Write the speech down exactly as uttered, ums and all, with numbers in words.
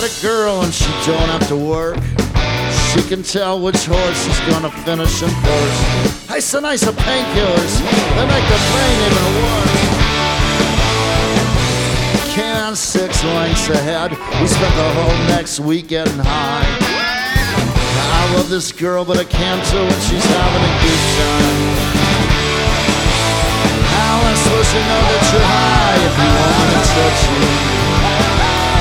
got a girl and she don't have to work. She can tell which horse is gonna finish in first. Hey, so nice of painkillers, they make the brain even worse. Came on six lengths ahead, we spent the whole next week getting high. I love this girl, but I can't do it, she's having a good time.